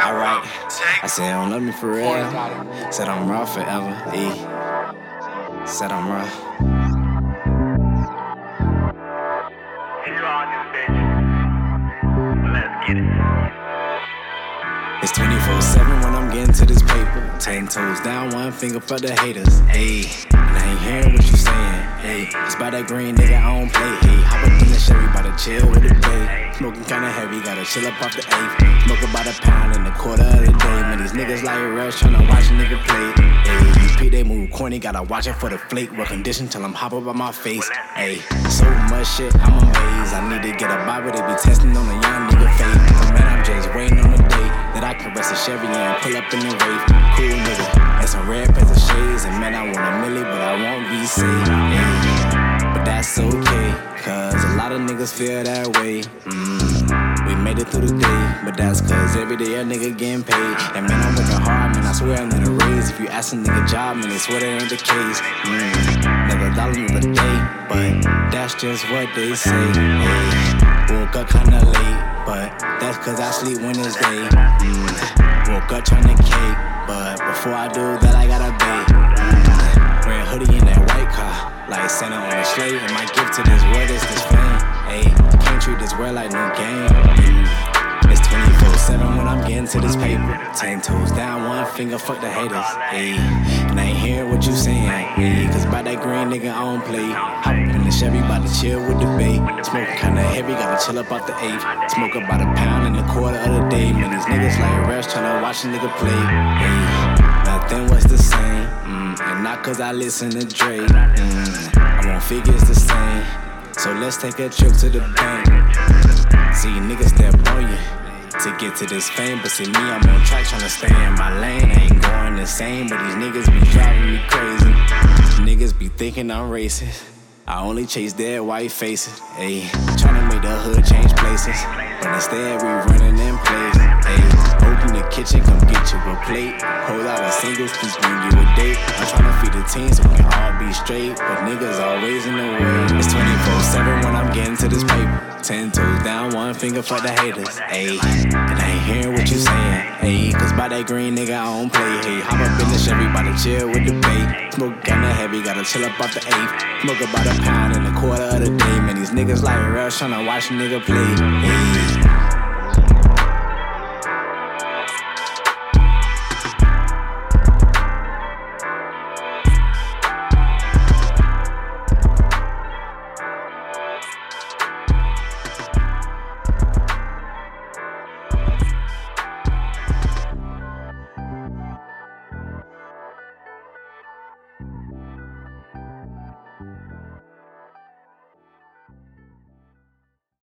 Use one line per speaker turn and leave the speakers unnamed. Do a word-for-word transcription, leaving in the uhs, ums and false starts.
Alright, I said, don't love me for real. Said I'm raw forever, E. Said I'm raw. It's twenty-four seven when I'm getting to this paper. Ten toes down, one finger for the haters. Ayy, and I ain't hearing what you saying. Ayy, it's by that green nigga I don't play. Ayy, hop up in the Chevy, bout to chill with the bay. Smoking kinda heavy, gotta chill up off the eighth. Smoke about a pound in the quarter of the day. Man, these niggas like rush, tryna watch a nigga play. Ayy, you peep, they move corny, gotta watch it for the flake. Well conditioned till I'm hop up on my face. Ayy, so much shit, I'm amazed. I need to get a Bible, they be testing on a young nigga face. But man, I'm just waiting on the day that I can rest a Chevy and pull up in the Wraith. Cool nigga, and some red pants and shades. And man, I want a milli, but I won't be safe. Yeah. But that's okay, cause a lot of niggas feel that way. Mm. We made it through the day, but that's cause every day a nigga getting paid. And man, I'm working hard, man, I swear I'm gonna raise. If you ask a nigga job, man, they swear that ain't the case. Mm. Never dollar another day, but that's just what they say. Hey. Woke up kinda late, but that's cause I sleep when it's day. Mm. Woke up tryna cake, but before I do that I gotta bake. Mm. Red hoodie in that white car, like Santa on a sleigh. And my gift to this world is this fame. Ayy, can't treat this world like no game. Mm. It's twenty-four seven when I'm getting to this paper. Ten toes down, one finger, fuck the haters. Ayy, and I ain't hearing what you saying. Ayy, cause by that green nigga I don't play. Hop up in the Chevy, bout to chill with the bay. Smoking kinda heavy, gotta chill up off the eighth. Smoke about a pound in the quarter of the day. Man, these niggas like rush, tryna watch a nigga play. Ayy, nothing was the same. Mm, and not cause I listen to Dre. Mm, I want figures the same. So let's take a trip to the bank. See niggas step on you to get to this fame, but see me, I'm on track tryna stay in my lane. I ain't going the same, but these niggas be driving me crazy. Niggas be thinking I'm racist. I only chase dead white faces. Ayy, tryna make the hood change places, but instead we running in place. Ayy, open the kitchen, come get you a plate. Whole lot of singles, please bring you a date. I'm tryna feed the team so we can all be straight, but niggas always in the way. It's twenty-four seven when I'm getting to this paper. Ten toes down, one finger for the haters. Ayy, and I ain't hearing what you saying. Ayy, cause by that green nigga I don't play. Hey, hop up in the Chevy, bout to chill with the bay. Smoke kinda heavy, gotta chill up off the eighth. Smoke about a pound in a quarter of the day. Man, these niggas like rush, tryna watch a nigga play. Ayy.